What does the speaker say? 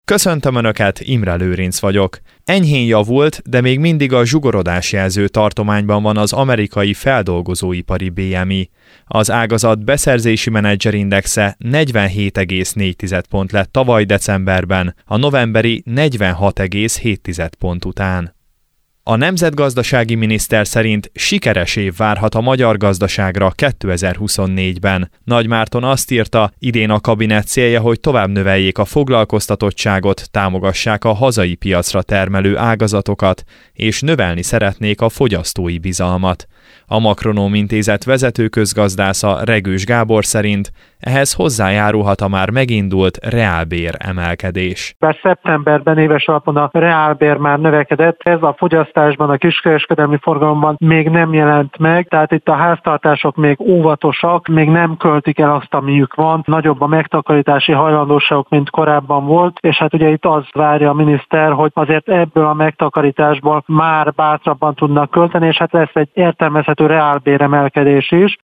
Köszöntöm Önöket, Imre Lőrinc vagyok. Enyhén javult, de még mindig a zsugorodás jelző tartományban van az amerikai feldolgozóipari BMI. Az ágazat beszerzési menedzserindexe 47,4 pont lett tavaly decemberben, a novemberi 46,7 pont után. A nemzetgazdasági miniszter szerint sikeres év várhat a magyar gazdaságra 2024-ben. Nagy Márton azt írta, idén a kabinet célja, hogy tovább növeljék a foglalkoztatottságot, támogassák a hazai piacra termelő ágazatokat, és növelni szeretnék a fogyasztói bizalmat. A Makronóm Intézet vezető közgazdásza Regős Gábor szerint ehhez hozzájárulhat a már megindult reálbér emelkedés. Bár szeptemberben éves alapon a reálbér már növekedett, ez a fogyasztásban, a kiskereskedelmi forgalomban még nem jelent meg, tehát itt a háztartások még óvatosak, még nem költik el azt, amiük van, nagyobb a megtakarítási hajlandóságok, mint korábban volt, és hát ugye itt az várja a miniszter, hogy azért ebből a megtakarításból már bátrabban tudnak költeni, és hát lesz egy értelmezhető reálbér emelkedés is.